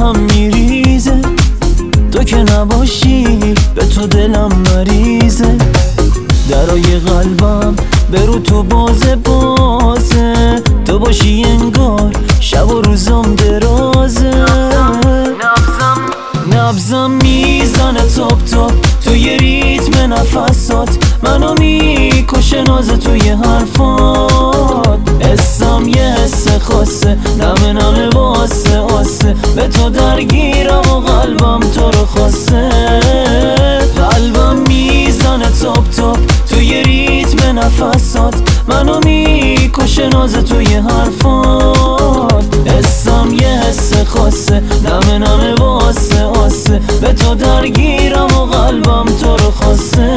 دلم میریزه، تو که نباشی به تو دلم مریزه. درای قلبم برو تو بازه بازه، تو باشی انگار شب و روزم درازه. نبزم میزنه تاپ تاپ توی ریتم نفسات، منو میکشه ناز توی حرفات. اسم یه حس خاصه، نمه نمه واسه آسه، به تو درگیرم و قلبم تو رو خواسته. قلبم میزنه تاپ تاپ توی ریتم نفسات، منو میکشه ناز توی حرفات. اسم یه حس خاصه، نمه نمه واسه آسه، به تو درگیرم و قلبم تو رو خواسته.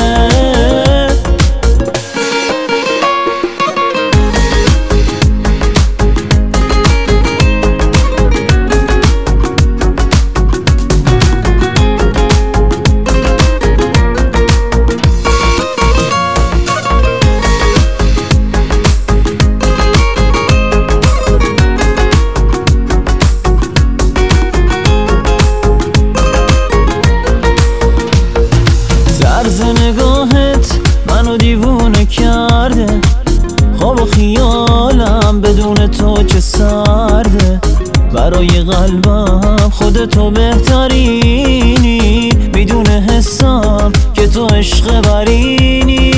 طرز نگاهت منو دیوونه کرده، خواب و خیالم بدون تو چه سرده. برای قلبم خودتو بهترینی، میدون حسم که تو عشق برینی.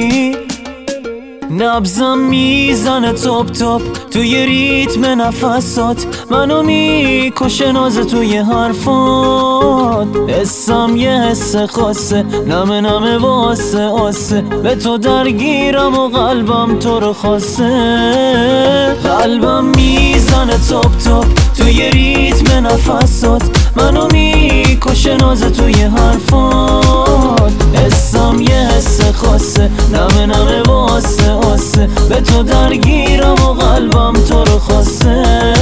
نبزم میزنه تاپ تاپ توی ریتم نفسات، منو میکشه ناز توی حرفات. اسم یه حس خاصه، نمه نمه واسه آسه، به تو درگیرم و قلبم تو رو خواسته. قلبم میزنه تاپ تاپ توی ریتم نفسات، منو میکشه ناز توی حرفات. اسم یه حس خاصه، نمه نمه واسه آسه، به تو درگیرم و قلبم تو رو خواسته.